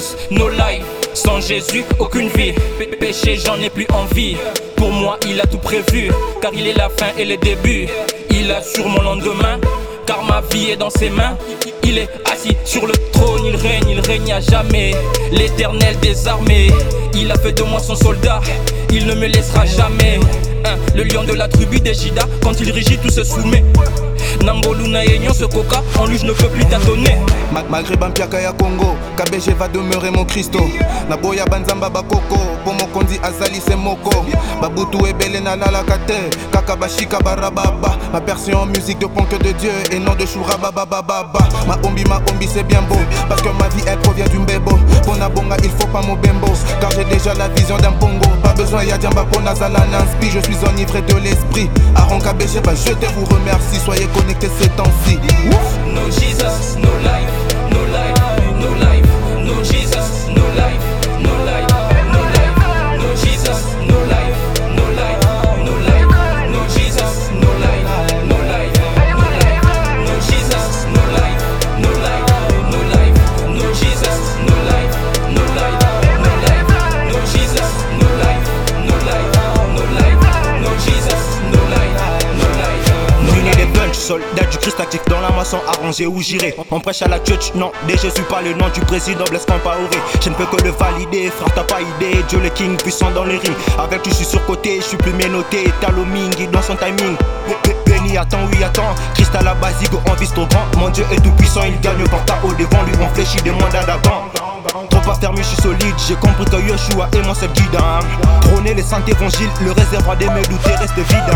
Jesus, no life. Sans Jésus, aucune vie. Péché, j'en ai plus envie. Pour moi, il a tout prévu, car il est la fin et le début. Il assure mon lendemain, car ma vie est dans ses mains. Il est assis sur le trône, il règne à jamais. L'éternel des armées, il a fait de moi son soldat. Il ne me laissera jamais. Le lion de la tribu des Jida, quand il régit tout se soumet. Nangolu na Yenyon ce coca, en lui je ne peux plus tâtonner. Malgré Bampiaka ya Congo, KBG va demeurer mon Christo. Naboya Banzamba Bakoko, pour mon kondi Azali c'est Moko. Babutu et Belé na Lalakate, Kakabashika Barababa. Ma percée en musique de punk de Dieu et non de Choura Babababa. Ma ombi c'est bien beau, parce que ma vie elle provient du mbebo. Bonabonga il faut pas mon bembo, car j'ai déjà la vision d'un pongo. Pas besoin ya Diamba pour Nazala Nanspi, je suis enivré de l'esprit. Aaron KBG, bah je te vous remercie, soyez connectés ces temps-ci. No Jesus, no life, no life, no life, no Jesus, no life, no life, no life, no Jesus, no life, no life, no life, no Jesus, no life, no life, no life, no Jesus, no life, no life, no life, no Jesus, no life, no life, no life, no Jesus, no life, no life, no life, no Jesus, no life, no life. Muni des punch, soldat du Christ actif dans la maçon, arrangé où j'irai. On prêche à la church, non, des Jésus pas le nom du président Blaise Compaoré. Je ne peux que le valider, frère t'as pas idée. Dieu le king puissant dans les rings. Avec lui je suis surcoté, je suis plus noté. Taloming dans son timing. Béni attends, oui attends. Christ à la basique, on vise ton grand. Mon Dieu est tout puissant, il gagne par ta au devant. Lui on fléchit des mandats d'avant. Trop pas fermé, je suis solide. J'ai compris que Yeshua est mon seul guide. Trôner les saints évangiles, le réservoir des meubles où reste vide.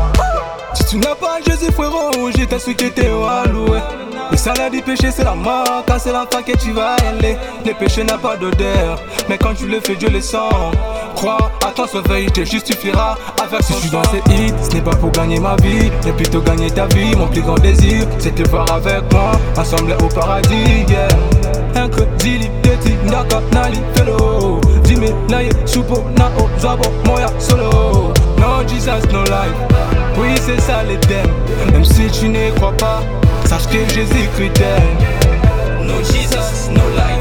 Si tu n'as pas Jésus frérot, j'ai ta ce qui était alloué. Le salaire du péché c'est la mort, car c'est l'enfer que tu vas aller. Le péché n'a pas d'odeur, mais quand tu le fais Dieu le sent. Crois à ton sauveur, il te justifiera avec son. Si je suis dans ces hits, ce n'est pas pour gagner ma vie, mais plutôt gagner ta vie. Mon plus grand désir, c'est te voir avec moi, ensemble au paradis, yeah. Incredili, deti, ndaka, nali, fellow. Jimmy, naye, supo, nao, zabo, moya, solo. No Jesus, no life. Oui c'est ça l'Éden. Même si tu n'y crois pas, sache que Jésus-Christ t'aime. No Jesus, no life.